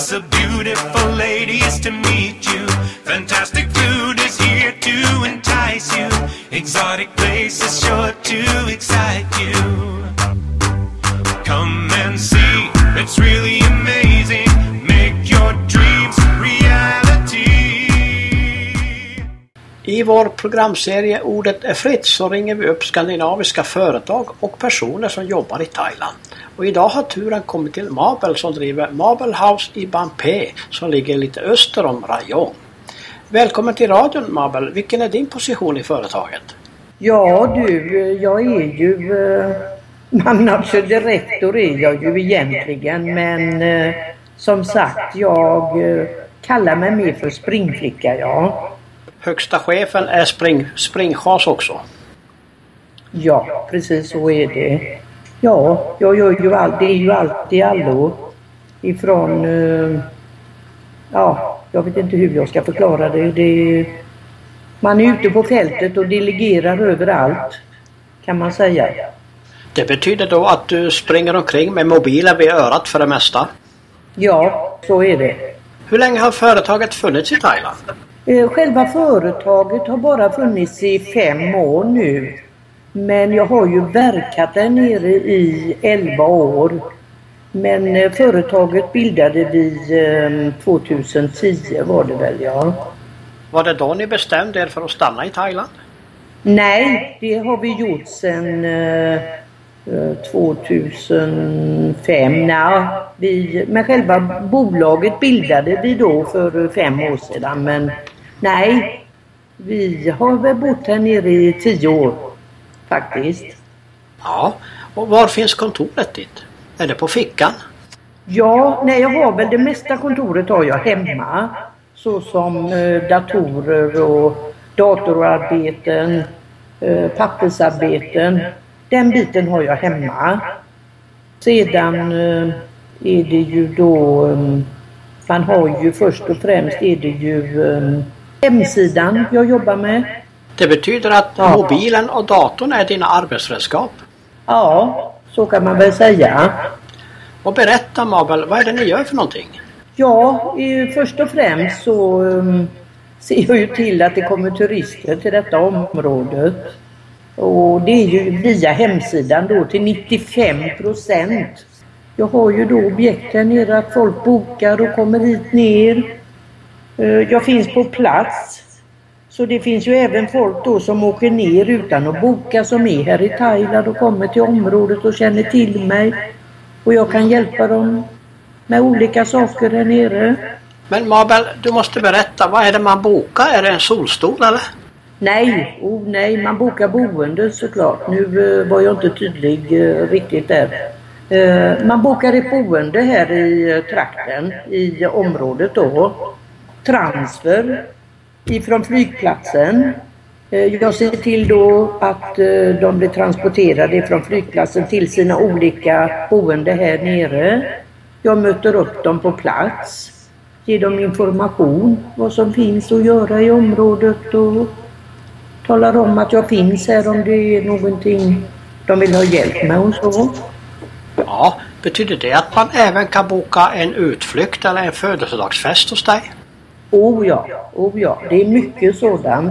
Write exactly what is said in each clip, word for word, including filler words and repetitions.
lots of beautiful ladies to meet you. Fantastic food is here to entice you. Exotic places sure to excite you. Come and see, it's really amazing. Make your dreams reality. I vår programserie Ordet är fritt så ringer vi upp skandinaviska företag och personer som jobbar i Thailand. Och idag har turen kommit till Mabel som driver Mabel House i Banpé som ligger lite öster om Rayong. Välkommen till radion Mabel, vilken är din position i företaget? Ja du, jag är ju eh, managerdirektor är jag ju egentligen, men eh, som sagt jag eh, kallar mig mer för springflicka, ja. Högsta chefen är spring, springchas också. Ja, precis så är det. Ja, jag gör ju allt, det är ju alltid allo ifrån, eh, ja, jag vet inte hur jag ska förklara det. det. Man är ute på fältet och delegerar överallt, kan man säga. Det betyder då att du springer omkring med mobilen vid örat för det mesta? Ja, så är det. Hur länge har företaget funnits i Thailand? Själva företaget har bara funnits i fem år nu. Men jag har ju verkat där nere i elva år. Men företaget bildade vi tjugohundratio var det väl, ja. Var det då ni bestämde er för att stanna i Thailand? Nej, det har vi gjort sedan eh, tjugohundrafem. Nej, vi, men själva bolaget bildade vi då för fem år sedan. Men nej, vi har väl bott här nere i tio år faktiskt. Ja, och var finns kontoret ditt? Är det på fickan? Ja, nej jag har väl det mesta kontoret har jag hemma. Så som eh, datorer och datorarbeten, eh, pappersarbeten. Den biten har jag hemma. Sedan eh, är det ju då, eh, man har ju först och främst är det ju eh, hemsidan jag jobbar med. Det betyder att ja. Mobilen och datorn är dina arbetsredskap? Ja, så kan man väl säga. Och berätta Mabel, vad är det ni gör för någonting? Ja, eh, först och främst så eh, ser jag ju till att det kommer turister till detta området. Och det är ju via hemsidan då till nittiofem procent. Jag har ju då objekt här nere att folk bokar och kommer hit ner. Jag finns på plats. Så det finns ju även folk då som åker ner utan att boka som är här i Thailand och kommer till området och känner till mig. Och jag kan hjälpa dem med olika saker här nere. Men Mabel, du måste berätta, vad är det man bokar? Är det en solstol eller? Nej, oh, nej, man bokar boende såklart. Nu uh, var jag inte tydlig uh, riktigt där. Uh, man bokar ett boende här i uh, trakten, i uh, området då. Transfer ifrån flygplatsen. Uh, jag ser till då att uh, de blir transporterade från flygplatsen till sina olika boende här nere. Jag möter upp dem på plats. Ger dem information vad som finns att göra i området och talar om att jag finns här om det är någonting de vill ha hjälp med och så. Ja, betyder det att man även kan boka en utflykt eller en födelsedagsfest hos dig? Oh ja, oh ja, det är mycket sådant.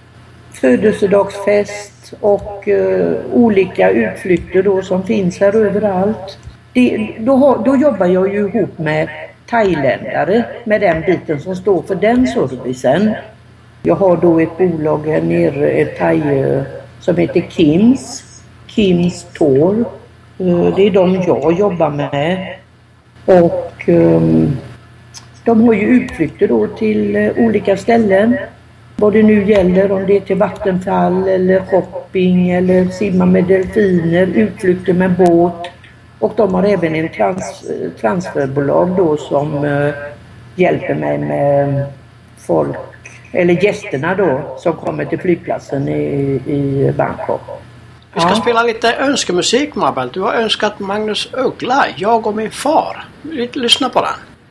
Födelsedagsfest och uh, olika utflykter då som finns här överallt. Det, då, har, då jobbar jag ju ihop med thailändare med den biten som står för den servicen. Jag har då ett bolag här nere, ett thai som heter Kims. Kims Tour. Det är de jag jobbar med. Och um, de har ju utflykter då till olika ställen. Vad det nu gäller, om det är till vattenfall eller shopping eller simma med delfiner, utflykter med båt. Och de har även en trans, transferbolag då som uh, hjälper mig med folk. Eller gästerna då som kommer till flygplatsen i, i Bangkok. Vi ska ja. spela lite önskemusik Mabel. Du har önskat Magnus Uggla, Jag och min far. Lyssna på den.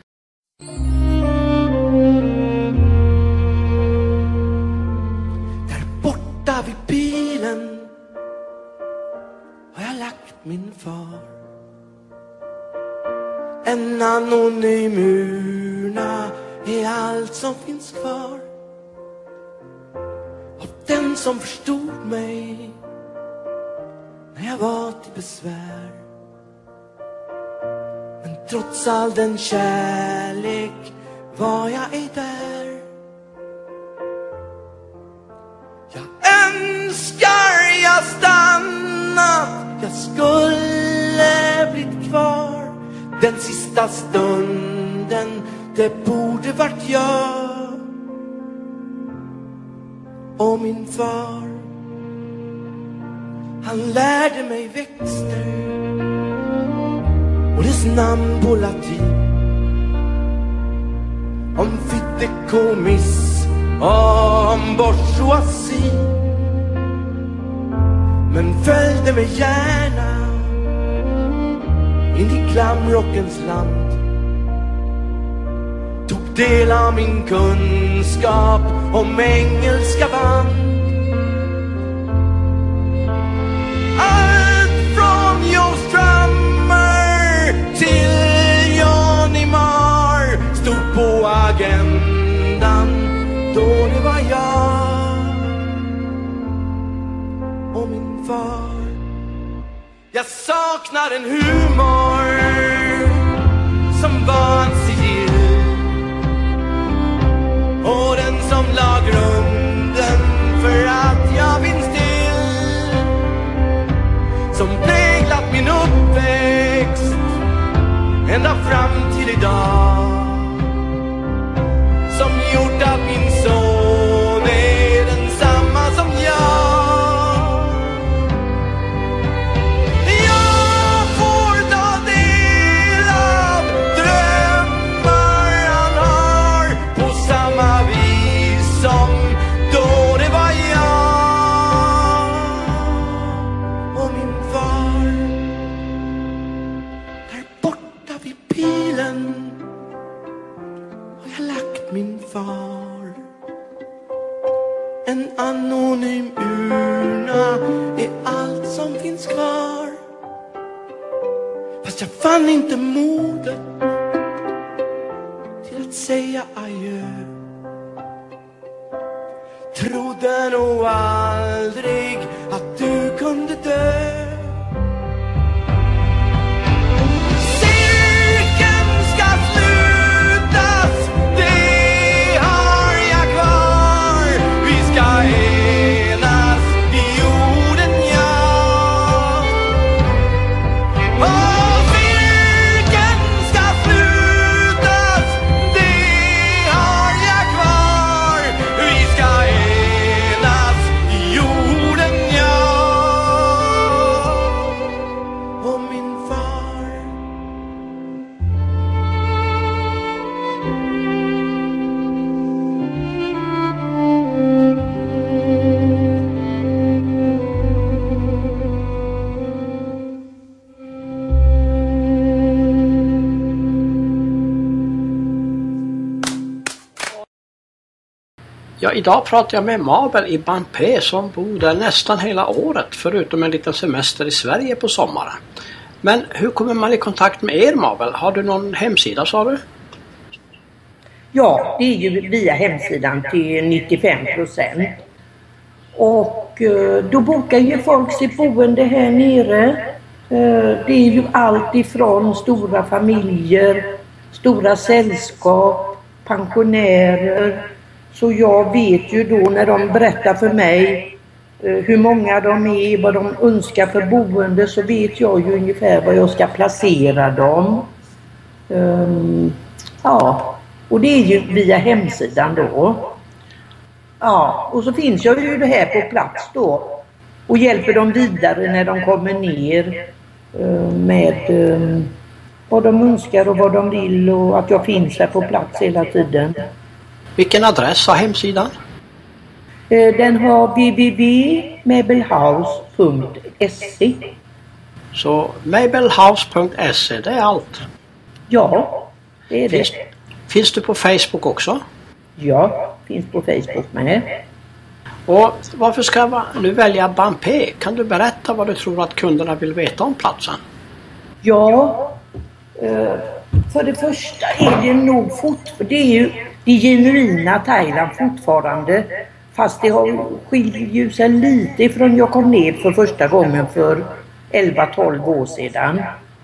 Där borta vid pilen har jag lagt min far. En anonym urna är allt som finns kvar av den som förstod mig när jag var till besvär. Men trots all den kärlek var jag ej där. Jag önskar jag stannat, jag skulle blivit kvar. Den sista stunden, det borde varit jag och min far. Han lärde mig växter och dess namn på latin. Om fideikommiss, om bourgeoisie. Men följde mig gärna in i glamrockens land. Tog del av min kunskap om engelska band. Allt från Joe Strummer till Johnny Marr stod på agendan då det var jag och min far. Jag saknar en humor som var en sigill och den som la grunden för att jag finns till, som präglat min uppväxt ända fram till idag, som gjort att min son är densamma som jag. En anonym urna är allt som finns kvar. Fast jag fann inte modet till att säga adjö. Trodde nog aldrig att du kunde dö. Ja, idag pratar jag med Mabel i Band P som bor där nästan hela året förutom en liten semester i Sverige på sommaren. Men hur kommer man i kontakt med er, Mabel? Har du någon hemsida, sa du? Ja, det är ju via hemsidan till nittiofem procent. Och då bokar ju folk sitt boende här nere. Det är ju allt ifrån stora familjer, stora sällskap, pensionärer. Så jag vet ju då när de berättar för mig hur många de är, vad de önskar för boende, så vet jag ju ungefär var jag ska placera dem. Um, ja, och det är ju via hemsidan då. Ja, och så finns jag ju det här på plats då och hjälper dem vidare när de kommer ner uh, med uh, vad de önskar och vad de vill, och att jag finns här på plats hela tiden. Vilken adress har hemsidan? Den har w w w punkt mabelhouse punkt se. Så mabelhouse punkt se, det är allt? Ja, det är finns, det. Finns du på Facebook också? Ja, finns på Facebook med. Och varför ska man nu välja Band P? Kan du berätta vad du tror att kunderna vill veta om platsen? Ja, eh, För det första är det nog fort, det är ju det genuina Thailand fortfarande, fast det har skiljer sig lite ifrån jag kom ner för första gången för elva tolv år sedan.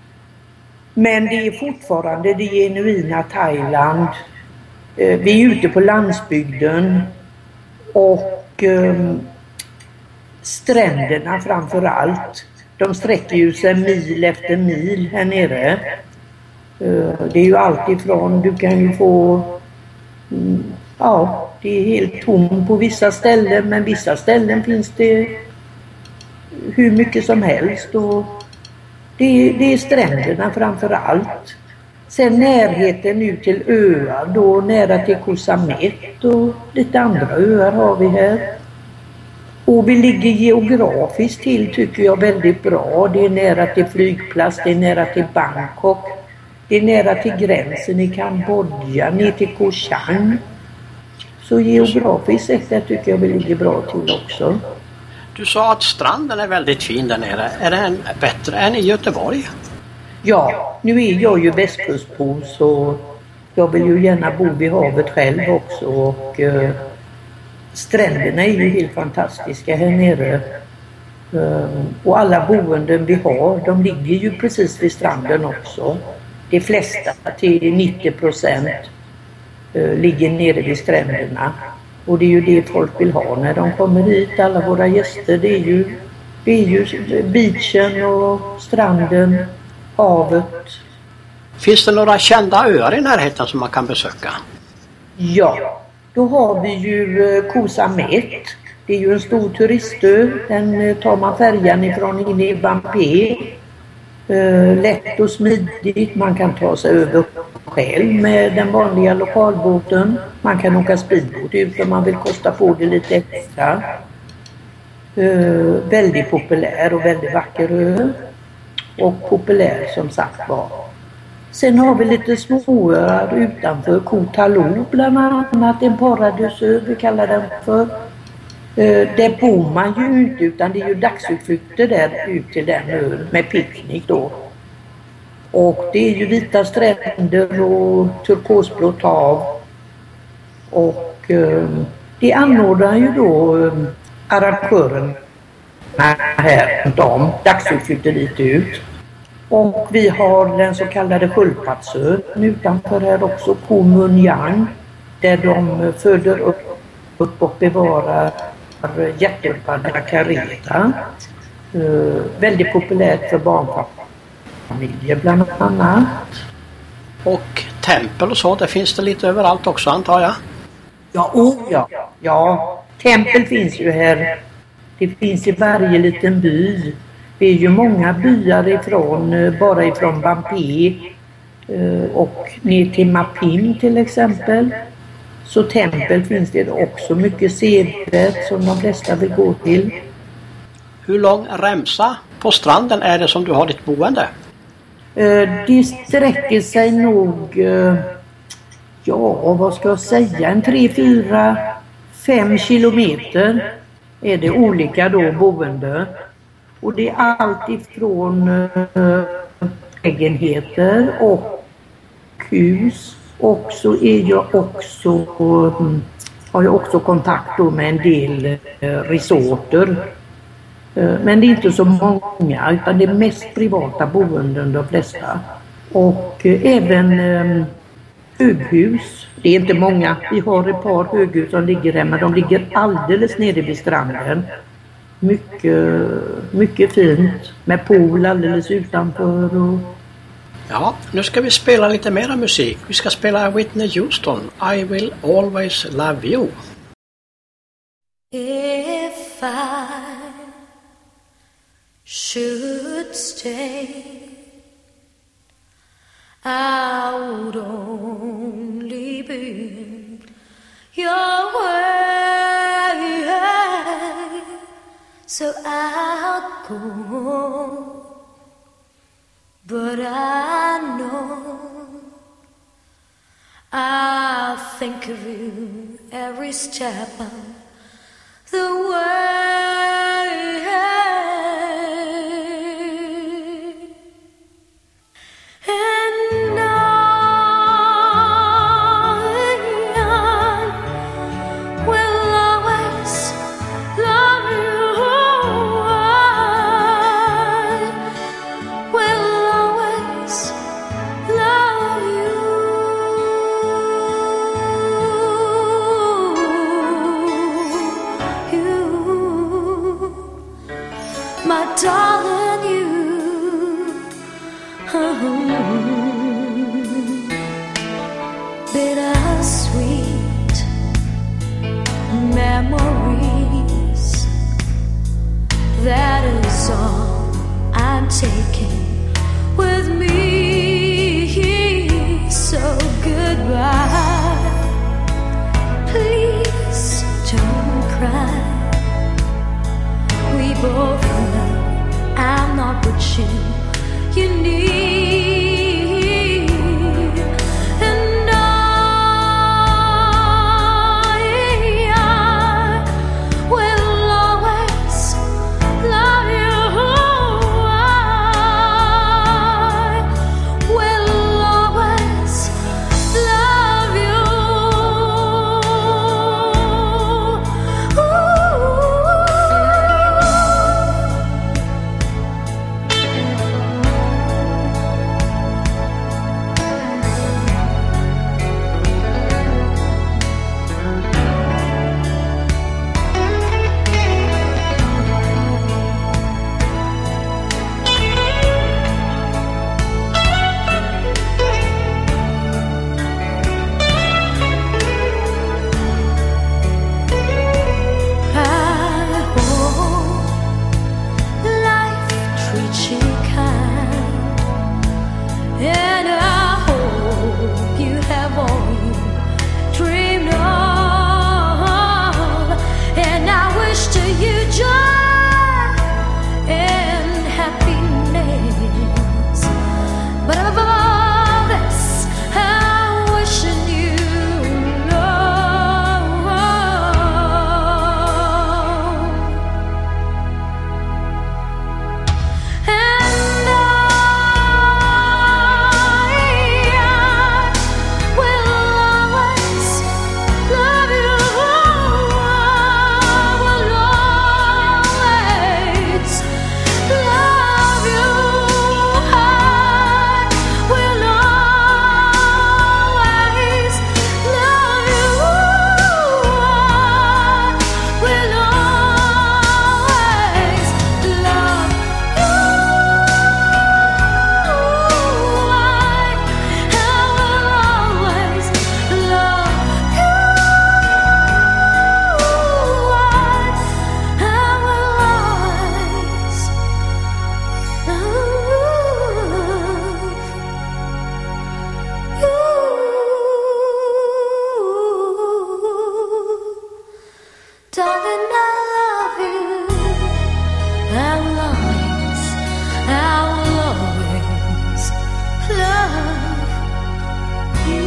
Men det är fortfarande det genuina Thailand. Vi är ute på landsbygden och um, stränderna framför allt. De sträcker ju sig mil efter mil här nere. Uh, det är ju allt ifrån, du kan ju få, um, ja, det är helt tomt på vissa ställen, men vissa ställen finns det hur mycket som helst. Och det, är, det är stränderna framför allt. Sen närheten ut till öar, då nära till Koh Samet och lite andra öar har vi här. Och vi ligger geografiskt till tycker jag väldigt bra. Det är nära till flygplats, det är nära till Bangkok. Det är nära till gränsen i Kambodja, ner till Koh Chang. Så geografiskt sett där tycker jag vi ligger bra till också. Du sa att stranden är väldigt fin där nere. Är den bättre än i Göteborg? Ja, nu är jag ju västkustbo så jag vill ju gärna bo vid havet själv också. Och eh, stränderna är ju helt fantastiska här nere. Um, och alla boenden vi har, de ligger ju precis vid stranden också. De flesta, till nittio procent, uh, ligger nere vid stränderna. Och det är ju det folk vill ha när de kommer hit, alla våra gäster. Det är ju, det är ju beachen och stranden, havet. Finns det några kända öar i närheten som man kan besöka? Ja, då har vi ju Koh Samet. Det är ju en stor turistö. Den tar man färjan ifrån in i Bampé. Uh, lätt och smidigt. Man kan ta sig över själv med den vanliga lokalbåten. Man kan åka speedbåt ut om man vill kosta på det lite extra. Uh, väldigt populär och väldigt vacker ö. Och populär som sagt var. Sen har vi lite småöar utanför Koh Talo bland annat. En paradisö vi kallar den för. Uh, där bor man ju inte utan det är ju dagsutflykter där ut till den ön med picknick då. Och det är ju vita stränder och turkosblått hav. Och uh, det anordnar ju då uh, arrangören här runt om, dagsutflykter dit ut. Och vi har den så kallade Sköldpaddsön utanför här också, Koh Mun Yang, där de föder upp, upp och bevarar hjärtulpadda kareta. Uh, väldigt populärt för barnfamiljer bland annat. Och tempel och så, det finns det lite överallt också antar jag? Ja, oh, ja. ja, tempel finns ju här. Det finns i varje liten by. Det är ju många byar ifrån, bara ifrån Bampé och ner till Mapim till exempel. Så tempel finns det också mycket sevärd som de flesta vill gå till. Hur lång remsa på stranden är det som du har ditt boende? Det sträcker sig nog, ja vad ska jag säga, en tre, fyra, fem kilometer är det olika då boende. Och det är allt ifrån äh, lägenheter och hus. Och så är jag också, äh, har jag också kontakt då med en del äh, resorter. Äh, men det är inte så många utan det är mest privata boenden de flesta. Och äh, även äh, höghus. Det är inte många. Vi har ett par höghus som ligger här men de ligger alldeles nere vid stranden. Mycket, mycket fint med pool alldeles utanför. Och... Ja, nu ska vi spela lite mera musik. Vi ska spela Whitney Houston, I Will Always Love You. If I should stay, I would only be in your way. So I'll go, but I know I'll think of you every step of the way. And I darling, you. Oh, bittersweet memories. That is all I'm taking with me. So goodbye. Please don't cry. We both know I'm not what you, you need. And I, I will always love you. I will always love you. And I hope you have all you dreamed of. And I wish to you joy and happiness. But above all this, I'm wishing you love. And I darling, I love you. I will always, I will always love you.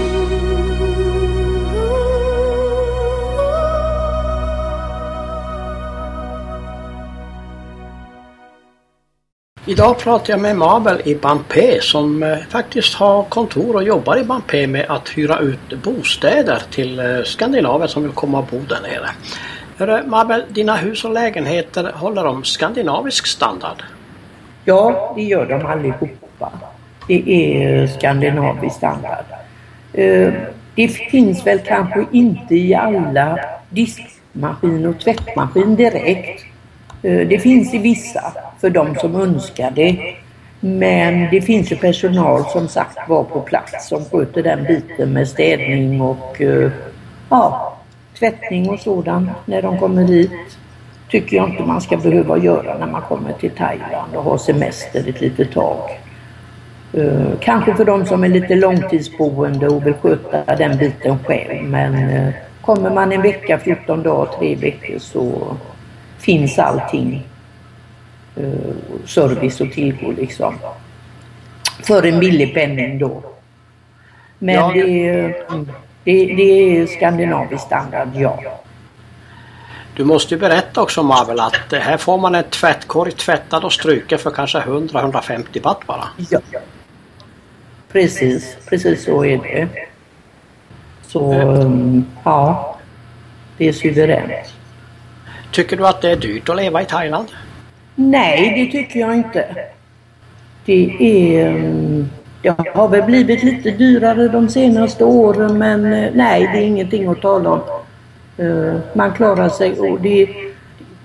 Idag pratar jag med Mabel i Bampé som eh, faktiskt har kontor och jobbar i Bampé med att hyra ut bostäder till eh, skandinaver som vill komma och bo där nere. Hörru, Mabel, dina hus och lägenheter håller de skandinavisk standard? Ja, det gör de allihopa. Det är skandinavisk standard. Eh, det finns väl kanske inte i alla diskmaskin och tvättmaskin direkt. Eh, det finns i vissa för de som önskar det. Men det finns ju personal som sagt var på plats som sköter den biten med städning och eh, ja, tvättning och sådant när de kommer dit. Tycker jag inte man ska behöva göra när man kommer till Thailand och har semester ett litet tag. Uh, kanske för de som är lite långtidsboende och vill sköta den biten själv. Men uh, kommer man en vecka, fjorton dagar, tre veckor så finns allting. Uh, service och tillgå liksom. För en billig penning då. Men ja, det, uh, det, det är skandinavisk standard, ja. Du måste ju berätta också, Mabel, att här får man en tvättkorg tvättad och stryka för kanske hundra till hundrafemtio baht bara. Ja, precis. Precis så är det. Så, mm. ja, det är suveränt. Tycker du att det är dyrt att leva i Thailand? Nej, det tycker jag inte. Det är... Det har väl blivit lite dyrare de senaste åren, men nej, det är ingenting att tala om. Man klarar sig och det,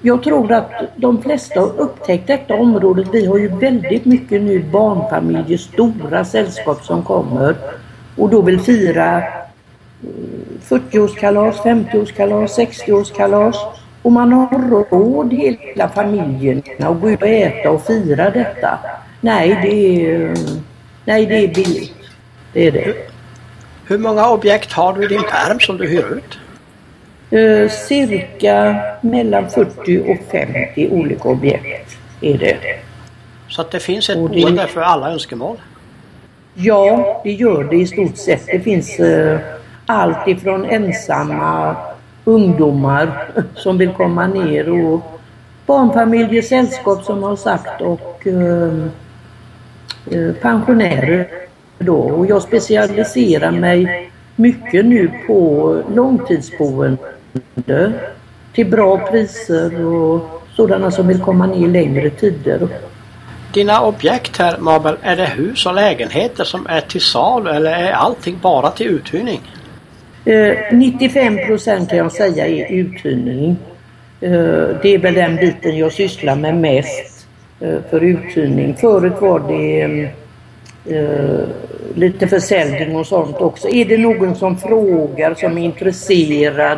jag tror att de flesta har upptäckt detta området. Vi har ju väldigt mycket nu barnfamiljer, stora sällskap som kommer och då vill fira fyrtioårskalas, femtioårskalas, sextioårskalas. Och man har råd hela familjen att gå ut och äta och fira detta. Nej, det är, nej, det är billigt. Det är det. Hur många objekt har du i din pärm som du hyr ut? Uh, cirka mellan fyrtio och femtio olika objekt är det. Så att det finns ett och det... boende för alla önskemål? Ja, det gör det i stort sett. Det finns uh, allt ifrån ensamma ungdomar som vill komma ner och barnfamiljer, sällskap som har sagt och uh, uh, pensionärer då. Och jag specialiserar mig mycket nu på långtidsboende till bra priser och sådana som vill komma ner längre tider. Dina objekt här, Mabel, är det hus och lägenheter som är till salu eller är allting bara till uthyrning? Eh, nittiofem procent kan jag säga är uthyrning. Eh, det är väl den biten jag sysslar med mest eh, för uthyrning. Förut var det eh, lite försäljning och sånt också. Är det någon som frågar, som är intresserad,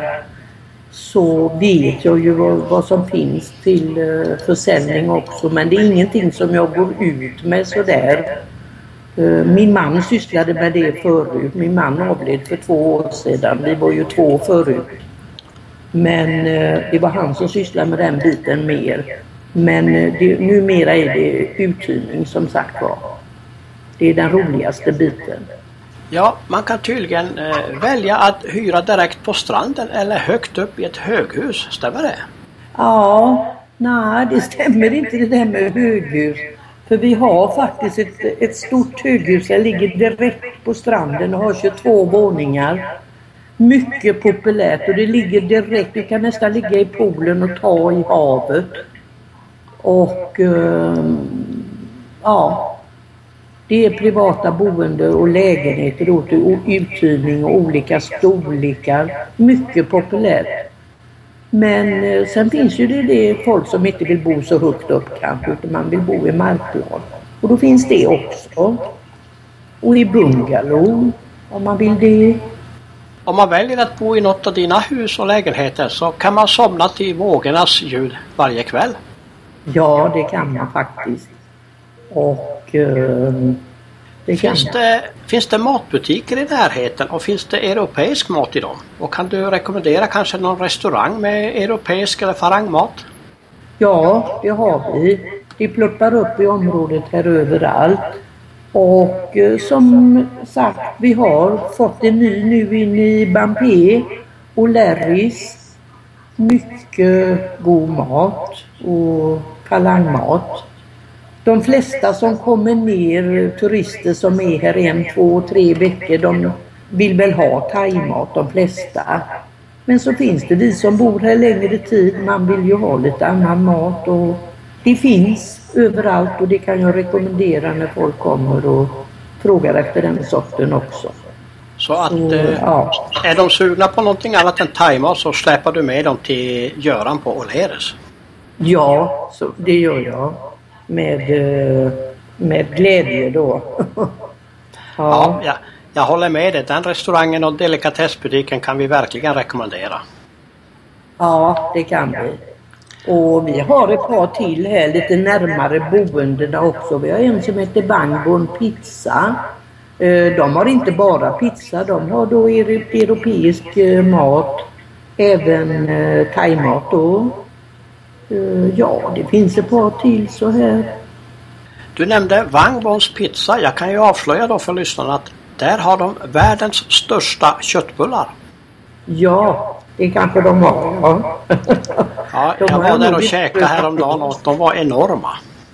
så vet jag ju vad, vad som finns till uh, försäljning också. Men det är ingenting som jag går ut med sådär. Uh, min man sysslade med det förut. Min man avled för två år sedan. Vi var ju två förut. Men uh, det var han som sysslade med den biten mer. Men uh, det, numera är det uthyrning som sagt var. Det är den roligaste biten. Ja, man kan tydligen eh, välja att hyra direkt på stranden eller högt upp i ett höghus. Stämmer det? Ja, nej det stämmer inte det där med höghus. För vi har faktiskt ett, ett stort höghus som ligger direkt på stranden och har tjugotvå våningar. Mycket populärt och det ligger direkt, du kan nästan ligga i poolen och ta i havet. Och eh, ja... Det är privata boende och lägenheter då till uthyrning och olika storlekar. Mycket populärt. Men eh, sen finns ju det, det folk som inte vill bo så högt upp kanske, utan man vill bo i markplan. Och då finns det också. Och i bungalow om man vill det. Om man väljer att bo i något av dina hus och lägenheter så kan man somna till vågornas ljud varje kväll. Ja, det kan man faktiskt. Och uh, det finns, det, finns det matbutiker i närheten och finns det europeisk mat i dem? Och kan du rekommendera kanske någon restaurang med europeisk eller farangmat? Ja, det har vi. Det pluppar upp i området här överallt. Och uh, som sagt, vi har fått en ny nu in i Bampé och Larrys. Mycket god mat och palangmat. De flesta som kommer ner, turister som är här en, två, tre veckor, de vill väl ha thaimat, de flesta. Men så finns det vi som bor här längre tid, man vill ju ha lite annan mat och det finns överallt och det kan jag rekommendera när folk kommer och frågar efter den sorten också. Så att så, eh, ja. Är de sugna på någonting annat än thaimat så släpper du med dem till Göran på O'Learys? Ja, så det gör jag. Med, med glädje då. ja. Ja, jag, jag håller med dig. Den restaurangen och delikatessbutiken kan vi verkligen rekommendera. Ja, det kan vi. Och vi har ett par till här lite närmare boendena också. Vi har en som heter Bangbon Pizza. De har inte bara pizza, de har då europeisk mat. Även thaimat då. Ja, det finns ett par till så här. Du nämnde Wangbons pizza. Jag kan ju avslöja då för lyssnarna att där har de världens största köttbullar. Ja, det kanske de har. Ja, ja jag var där och käkade häromdagen och de var enorma.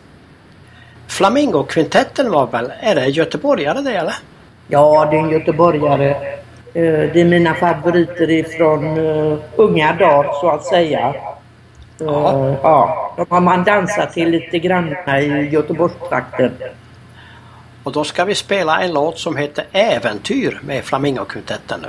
Flamingo-kvintetten var väl, är det göteborgare det eller? Ja, det är en göteborgare. Det är mina favoriter ifrån unga dagar så att säga. Ja. ja, de har man dansat till lite grann i Göteborgstrakten. Och då ska vi spela en låt som heter Äventyr med Flamingo-kvintetten nu.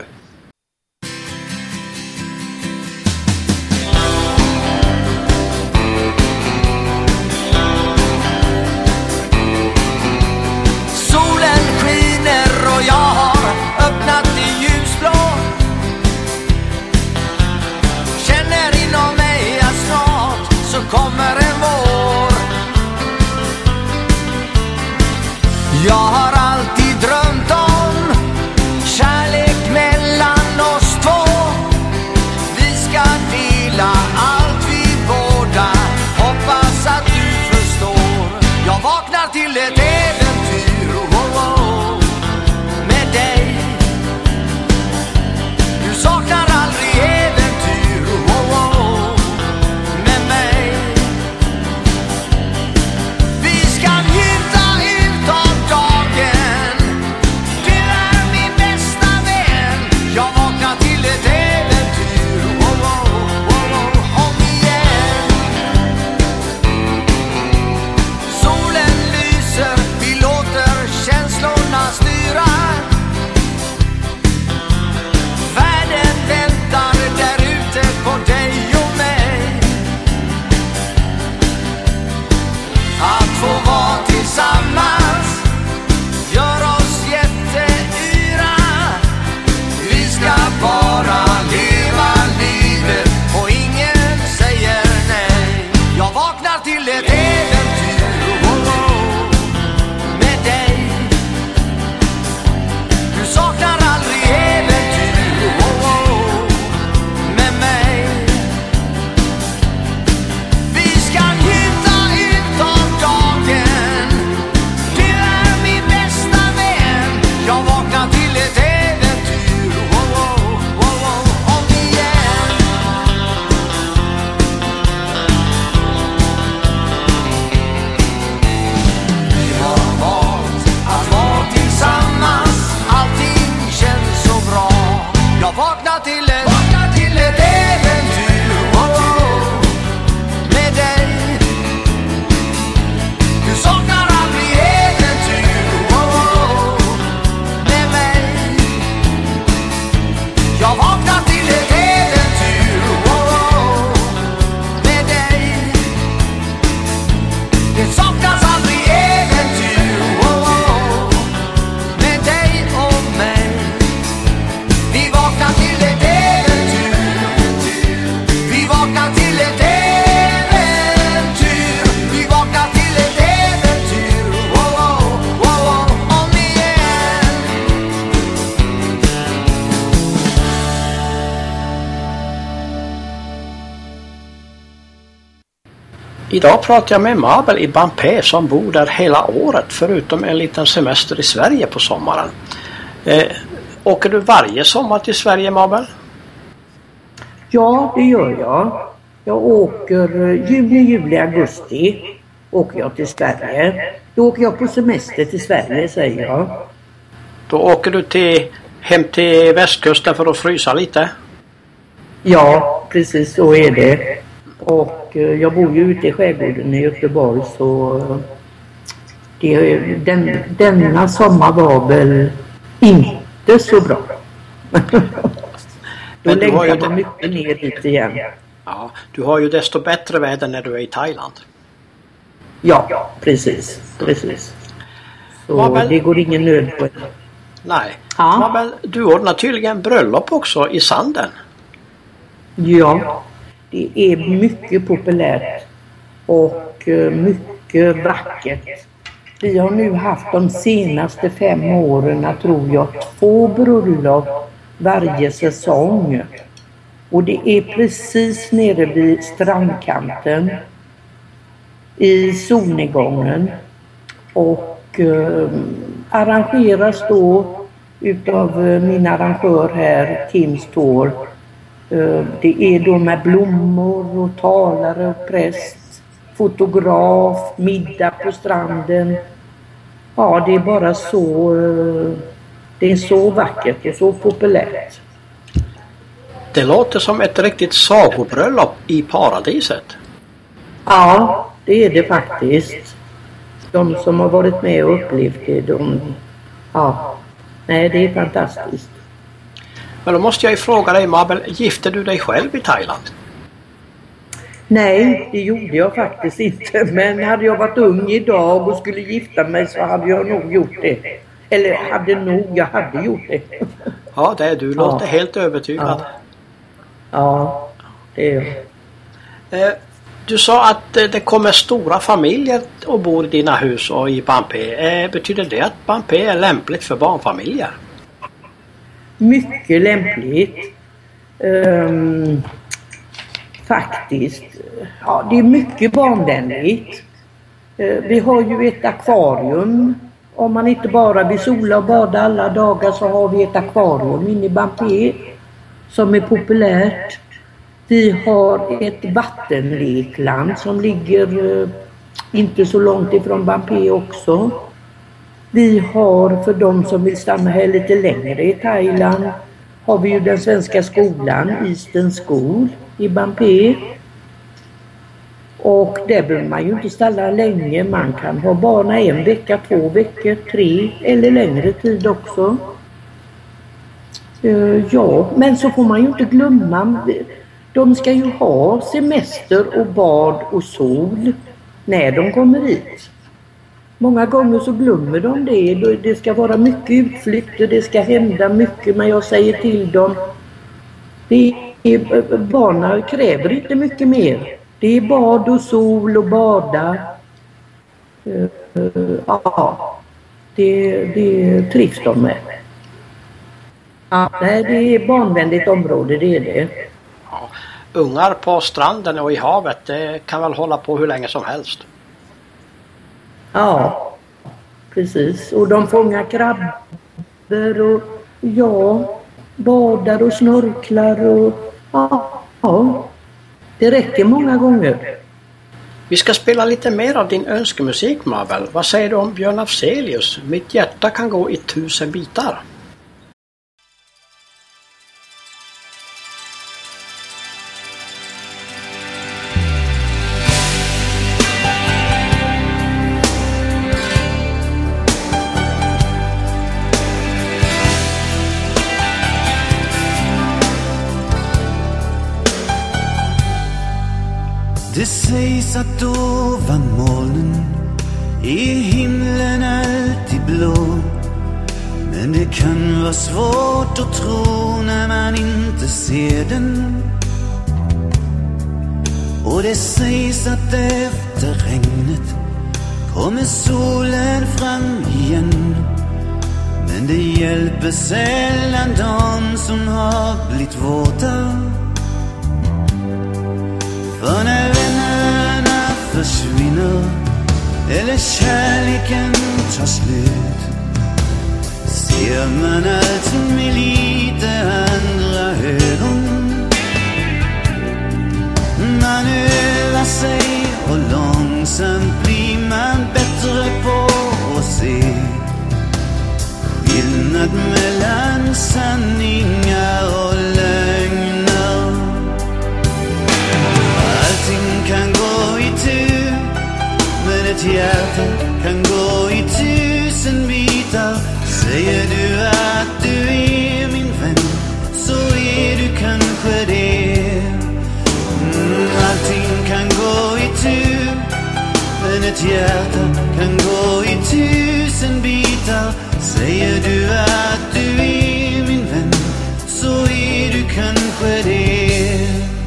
Idag pratar jag med Mabel i Bampé som bor där hela året förutom en liten semester i Sverige på sommaren. Eh, åker du varje sommar till Sverige, Mabel? Ja, det gör jag. Jag åker juni, juli, augusti åker jag till Sverige. Då åker jag på semester till Sverige, säger jag. Då åker du till, hem till västkusten för att frysa lite? Ja, precis så är det. Och jag bor ju ute i skärgården i Göteborg, så det, den, denna sommar var väl inte så bra. Då längtar jag det... mycket ner hit igen. Ja, du har ju desto bättre väder när du är i Thailand. Ja, precis. precis. Så Mabel... det går ingen nöd på det. Nej. Ja. Mabel, du ordnar tydligen bröllop också i Sanden. Ja, det är mycket populärt och mycket vackert. Vi har nu haft de senaste fem åren, tror jag, två bröllop varje säsong. Och det är precis nere vid strandkanten i solnedgången. Och eh, arrangeras då utav min arrangör här, Tim Store. Eh, det är då med blommor och talare och präst, fotograf, middag på stranden. Ja, det är bara så, eh, det är så vackert och så populärt. Det låter som ett riktigt sagobröllop i paradiset. Ja, det är det faktiskt. De som har varit med och upplevt det, de... Ja, nej, det är fantastiskt. Men då måste jag ju fråga dig, Mabel, gifte du dig själv i Thailand? Nej, det gjorde jag faktiskt inte. Men hade jag varit ung idag och skulle gifta mig så hade jag nog gjort det. Eller hade nog, jag hade gjort det. Ja, det är du. Låter ja. helt övertygad. Ja, ja det är jag. Eh, du sa att eh, det kommer stora familjer och bor i dina hus och i Bampé. Eh, betyder det att Bampé är lämpligt för barnfamiljer? Mycket lämpligt. Um, faktiskt. Ja, det är mycket barnvänligt. Uh, vi har ju ett akvarium. Om man inte bara vill sola och bada alla dagar så har vi ett akvarium inne i Bampé som är populärt. Vi har ett vattenlekland som ligger uh, inte så långt ifrån Bampé också. Vi har, för de som vill stanna här lite längre i Thailand, har vi ju den svenska skolan, Eastern School i Bampé. Och där behöver man ju inte stanna länge. Man kan ha barnen en vecka, två veckor, tre eller längre tid också. Uh, ja, men så får man ju inte glömma. De ska ju ha semester och bad och sol när de kommer hit. Många gånger så glömmer de det. Det ska vara mycket utflykter, det ska hända mycket. Men jag säger till dem, det är, barnen kräver inte mycket mer. Det är bad och sol och bada. Uh, uh, ja, det, det trivs de med. Ja, nej, det är barnvänligt område, det är det. Ja, ungar på stranden och i havet, det kan väl hålla på hur länge som helst. Ja, precis. Och de fångar krabbor och ja, badar och snorklar och ja, ja, det räcker många gånger. Vi ska spela lite mer av din önskemusik, Mabel. Vad säger du om Björn Afzelius? Mitt hjärta kan gå i tusen bitar. Det sägs att ovan molnen är himlen alltid blå. Men det kan vara svårt att tro när man inte ser den. Och det sägs att efter regnet kommer solen fram igen. Men det hjälper sällan de som har blivit våta. För när vännerna försvinner eller kärleken tar slut, ser man allt med lite andra ögon. Man övar sig och långsamt blir man bättre på att se skillnad mellan sanningar och lögner. Allting kan gå i tur, men ett hjärta kan gå i tusen bitar. Säger du att du är min vän, så är du kanske det. Mm, allting kan gå i tur, men ett hjärta kan gå i tusen bitar. Säger du att du är min vän, så är du kanske det.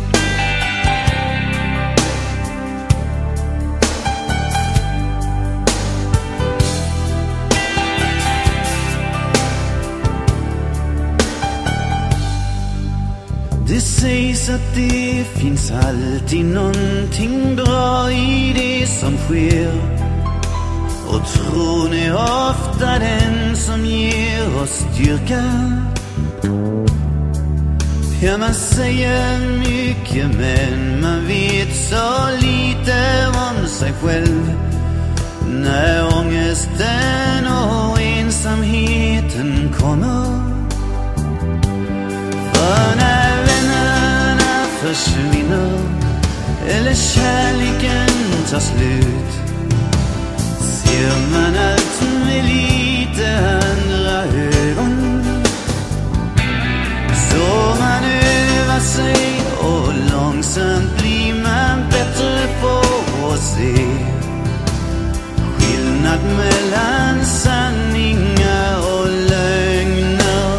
Det sägs att det finns alltid någonting bra i det som sker, och tron är ofta den som ger oss styrka. Ja, man säger mycket, men man vet så lite om sig själv. När ångesten och ensamheten kommer, för när vännerna försvinner eller kärleken tar slut, ser man allt med lite andra ögon. Så man övar sig och långsamt blir man bättre på att se skillnad mellan sanningar och lögner.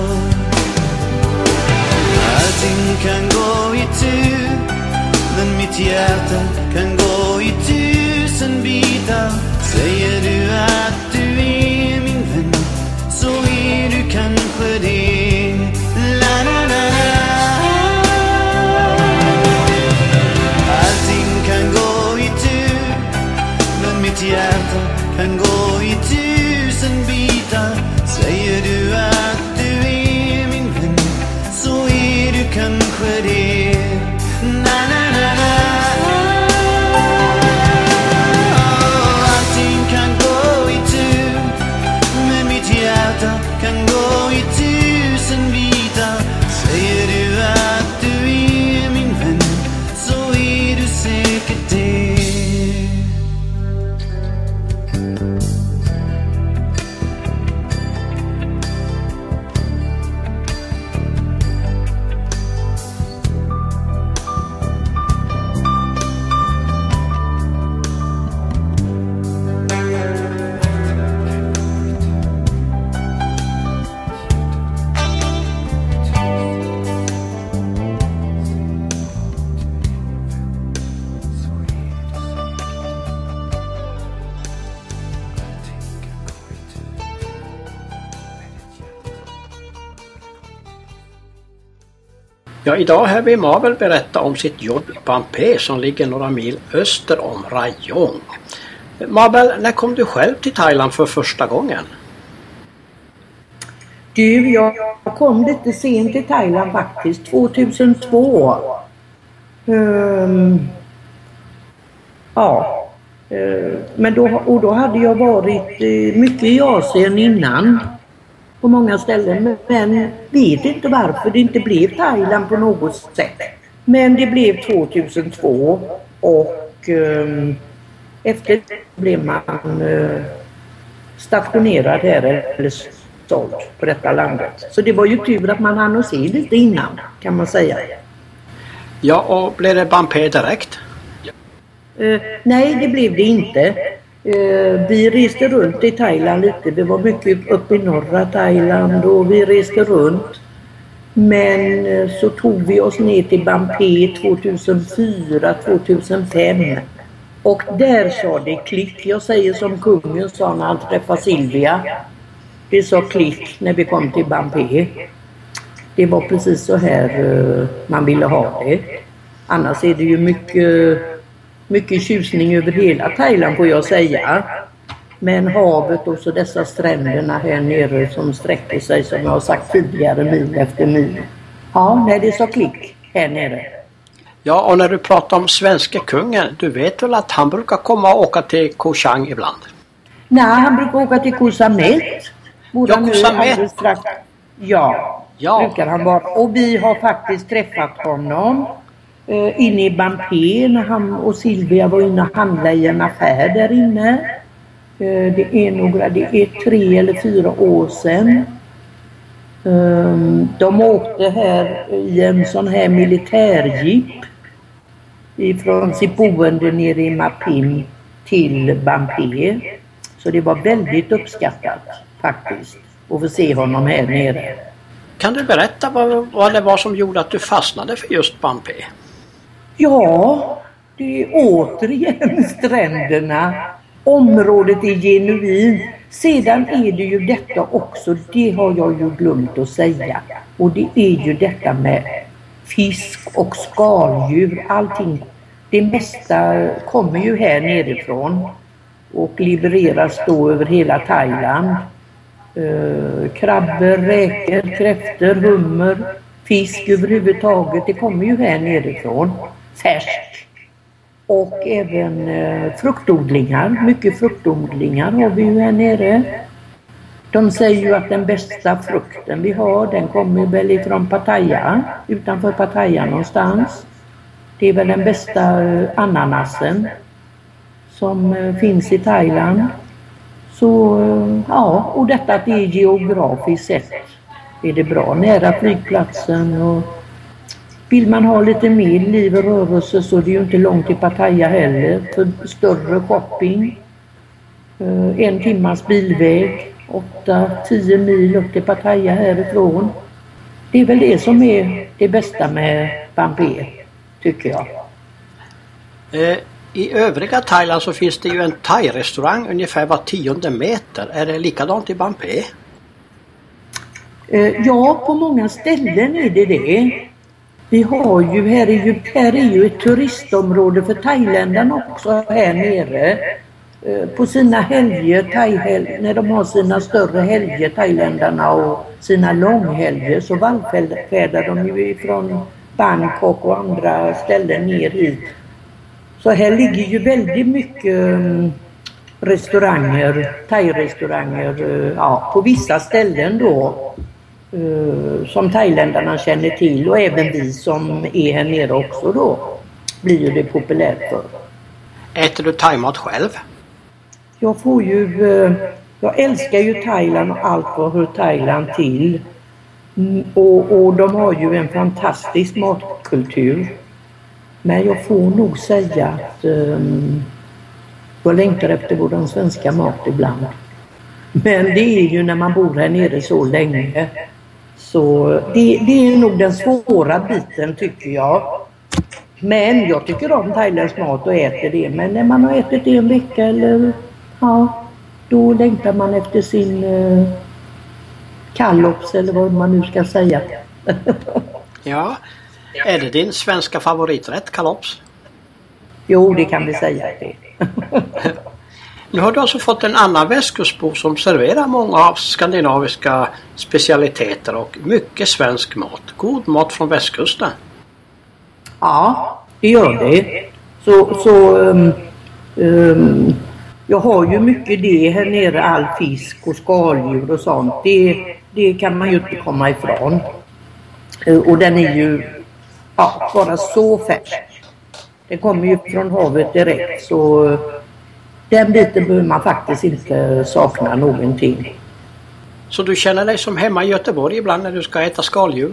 Allting kan gå i tur, men mitt hjärta kan gå i tusen bitar. Säger du att du är min vän, så är du kanske det. La, la, la, la. Allting kan gå i tur, men mitt hjärta kan gå i tusen bitar. Säger du att du är min vän, så är du kanske det. Na, na, na, na. Kan gå i tusen bitar. Säger du att du är min vän, så är du säkert det. Ja, idag har vi Mabel berätta om sitt jobb i Bampe som ligger några mil öster om Rayong. Mabel, när kom du själv till Thailand för första gången? Du, jag kom lite sent till Thailand faktiskt, tjugohundratvå. Um, ja, uh, men då, och då hade jag varit uh, mycket i Asien innan. På många ställen, men vet inte varför det inte blev Thailand på något sätt. Men det blev tjugohundratvå och um, efter det blev man uh, stationerad här eller såld på detta landet. Så det var ju tur att man hann och se lite innan, kan man säga. Ja, och blev det Bampe direkt? Uh, nej, det blev det inte. Uh, vi reste runt i Thailand lite. Det var mycket uppe i norra Thailand och vi reste runt. Men uh, så tog vi oss ner till Bampe tjugohundrafyra tjugohundrafem. Och där sa det klick. Jag säger som kungen sa när han träffade Silvia. Det sa klick när vi kom till Bampe. Det var precis så här uh, man ville ha det. Annars är det ju mycket... Mycket tjusning över hela Thailand får jag säga. Men havet och så dessa stränderna här nere som sträcker sig, som jag har sagt tidigare, mil efter mil. Ja, nej, det är så klick här nere. Ja, och när du pratar om svenska kungen, du vet väl att han brukar komma och åka till Koh Chang ibland? Nej, han brukar åka till Koh Samet. Ja, Koh Samet. Strax... Ja, ja, brukar han vara. Och vi har faktiskt träffat honom eh, inne i Bampé när han och Silvia var inne och handlade i en affär där inne. Eh, det är några, det är tre eller fyra år sedan. Um, de åkte här i en sån här militärjeep ifrån sitt boende nere i Mapim till Bampé. Så det var väldigt uppskattat faktiskt att få se honom här nere. Kan du berätta vad, vad det var som gjorde att du fastnade för just Bampé? Ja, det är återigen stränderna. Området är genuint. Sedan är det ju detta också, det har jag ju glömt att säga. Och det är ju detta med fisk och skaldjur, allting. Det mesta kommer ju här nerifrån och levereras då över hela Thailand. Eh, krabbor, räkor, kräftor, hummer, fisk överhuvudtaget, det kommer ju här nerifrån. Färsk. Och även eh, fruktodlingar, mycket fruktodlingar har vi ju här nere. De säger ju att den bästa frukten vi har, den kommer väl ifrån Pattaya, utanför Pattaya någonstans. Det är väl den bästa eh, ananasen som eh, finns i Thailand. Så eh, ja, och detta att det är geografiskt sett är det bra, nära flygplatsen. Och vill man ha lite mer liv och rörelse så är det ju inte långt till Pattaya heller. För större shopping, eh, en timmas bilväg, åtta tio mil upp till Pattaya härifrån. Det är väl det som är det bästa med Bampé, tycker jag. Eh, I övriga Thailand så finns det ju en thai-restaurang ungefär var tionde meter. Är det likadant i Bampé? Eh, ja, på många ställen är det det. Vi har ju här, är ju, här är ju ett turistområde för thailändarna också här nere. Eh, på sina helger, thai-helger, när de har sina större helger, thailändarna, och sina långhelger, så vallfärdar de ju ifrån Bangkok och andra ställen ner hit. Så här ligger ju väldigt mycket um, restauranger, thai-restauranger, uh, ja, på vissa ställen då. Uh, som thailändarna känner till, och även vi som är här nere också då blir ju det populärt för. Äter du thaimat själv? Jag får ju, uh, jag älskar ju Thailand och allt vad hör Thailand till. Mm, och, och de har ju en fantastisk matkultur. Men jag får nog säga att um, jag längtar efter vår svenska mat ibland. Men det är ju när man bor här nere så länge. Så det, det är nog den svåra biten, tycker jag. Men jag tycker om thailändsk mat och äter det. Men när man har ätit det en vecka eller ja, då längtar man efter sin uh, kallops eller vad man nu ska säga. Ja, är det din svenska favoriträtt, kalops? Jo, det kan vi säga det. Nu har du alltså fått en annan västkustbo som serverar många av skandinaviska specialiteter och mycket svensk mat. God mat från västkusten. Ja, det gör det. Så, så um, um, jag har ju mycket det här nere, all fisk och skaldjur och sånt. Det, det kan man ju inte komma ifrån. Uh, och den är ju ja, bara så färsk. Den kommer ju från havet direkt, så uh, den biten behöver man faktiskt inte sakna någonting. Så du känner dig som hemma i Göteborg ibland när du ska äta skaldjur?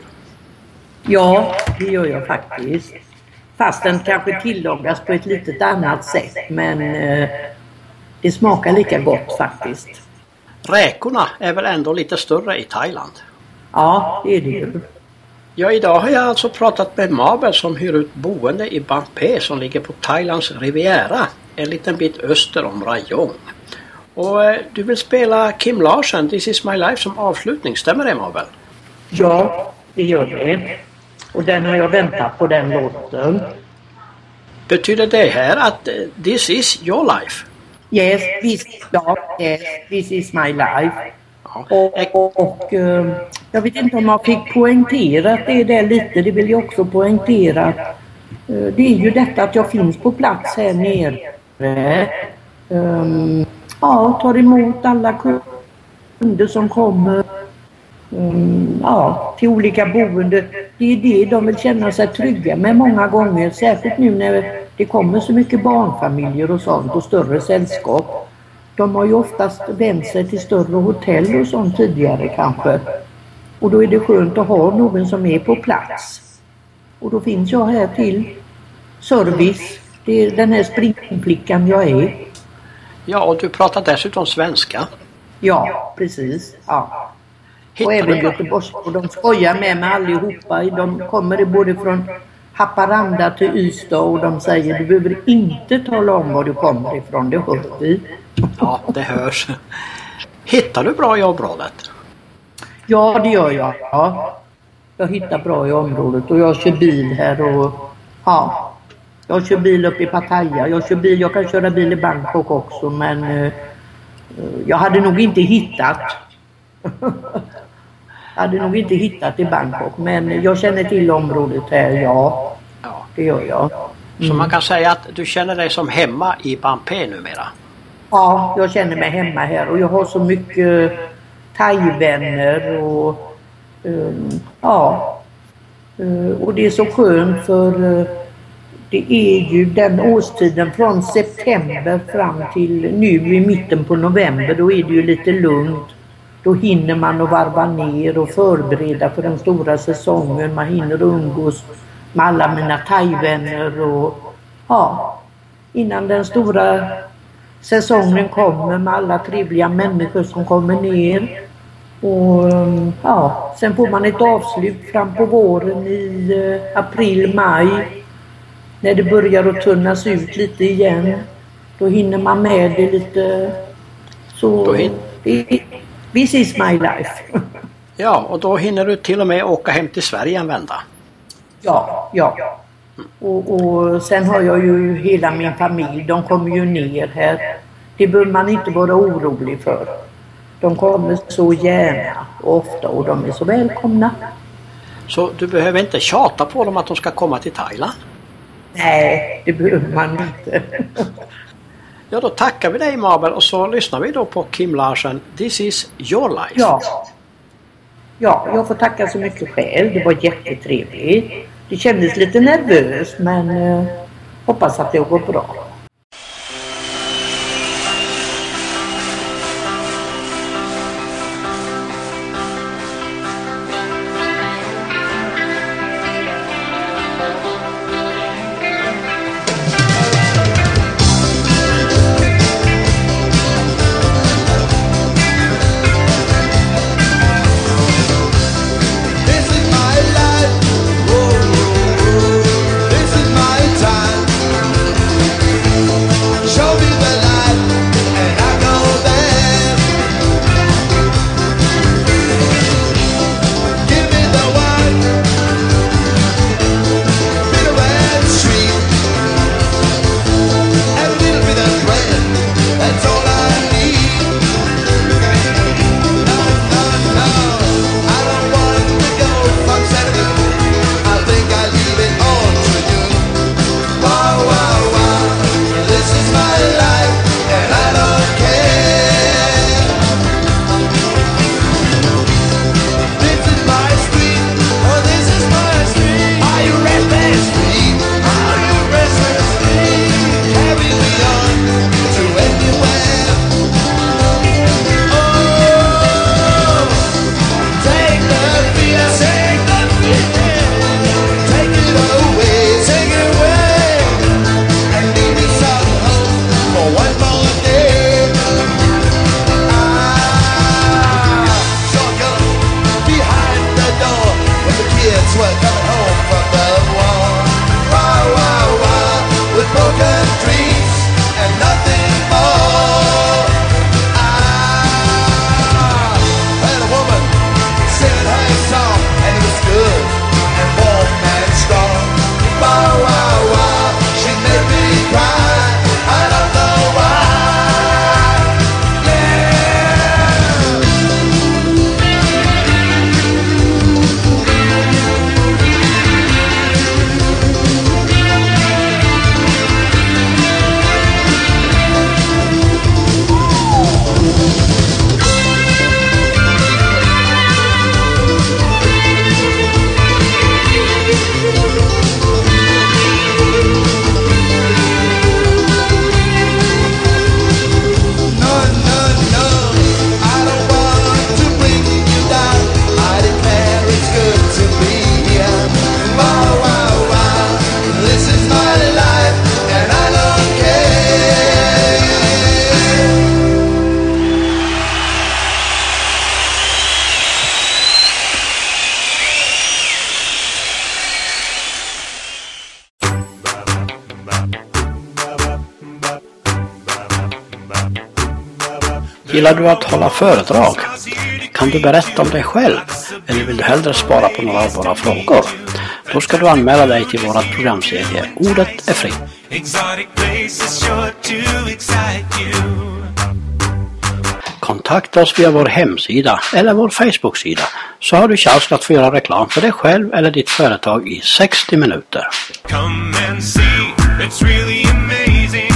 Ja, det gör jag faktiskt. Fast den kanske tillagas på ett litet annat sätt, men eh, det smakar lika gott faktiskt. Räkorna är väl ändå lite större i Thailand? Ja, det är det ju. Ja, idag har jag alltså pratat med Mabel som hyr ut boende i Bampé som ligger på Thailands Riviera, en liten bit öster om Rayong. Och eh, du vill spela Kim Larsen, This is my life, som avslutning, stämmer det, Mabel? Ja, det gör det. Och den har jag väntat på, den låten. Betyder det här att eh, this is your life? Yes, this, ja, yes, this is my life. Ja. Och, och, och eh, jag vet inte om jag fick poängtera det där lite, det vill jag också poängtera. Eh, det är ju detta att jag finns på plats här nere. Um, ja, tar emot alla kunder som kommer um, ja, till olika boende. Det är det de vill känna sig trygga med många gånger, särskilt nu när det kommer så mycket barnfamiljer och sånt och större sällskap. De har ju oftast vänt sig till större hotell och sånt tidigare kanske. Och då är det skönt att ha någon som är på plats. Och då finns jag här till service. Det är den här springflickan jag är. Ja, och du pratar dessutom svenska. Ja, precis. Ja. Hittar Och även du- Göteborgs. Och de skojar med mig allihopa. De kommer både från Haparanda till Ystad och de säger du behöver inte tala om var du kommer ifrån. Det hör vi. Ja, det hörs. Hittar du bra i området? Ja, det gör jag. Ja. Jag hittar bra i området och jag kör bil här och ja. Jag kör bil upp i Pattaya. Jag kör bil, jag kan köra bil i Bangkok också, men eh, jag hade nog inte hittat. jag hade nog inte hittat i Bangkok, men jag känner till området här, ja. Ja. Det gör jag. Så man kan säga att du känner dig som hemma i Pham Penh numera? Ja, jag känner mig hemma här och jag har så mycket thai-vänner och um, ja. Uh, och det är så skönt för uh, det är ju den årstiden från september fram till nu i mitten på november, då är det ju lite lugnt. Då hinner man att varva ner och förbereda för den stora säsongen. Man hinner umgås med alla mina thai-vänner och ja, innan den stora säsongen kommer med alla trevliga människor som kommer ner. Och ja, sen får man ett avslut fram på våren i eh, april, maj. När det börjar att tunnas ut lite igen. Då hinner man med det lite. Så Då hin- det, this is my life. Ja, och då hinner du till och med åka hem till Sverige en vända. Ja, ja. Och, och sen har jag ju hela min familj. De kommer ju ner här. Det bör man inte vara orolig för. De kommer så gärna och ofta och de är så välkomna. Så du behöver inte tjata på dem att de ska komma till Thailand? Nej, det behöver man inte. Ja, då tackar vi dig Mabel och så lyssnar vi då på Kim Larsen. This is your life. Ja. Ja, jag får tacka så mycket själv. Det var jättetrevligt. Det kändes lite nervöst men eh, hoppas att det går bra. This is my life. Oh, oh, oh. This is my time. Gillar du att hålla föredrag? Kan du berätta om dig själv? Eller vill du hellre svara på några av våra frågor? Då ska du anmäla dig till våra programserie Ordet är fritt. Kontakta oss via vår hemsida eller vår Facebook-sida så har du chans att få göra reklam för dig själv eller ditt företag i sextio minuter. Come and see, it's really amazing.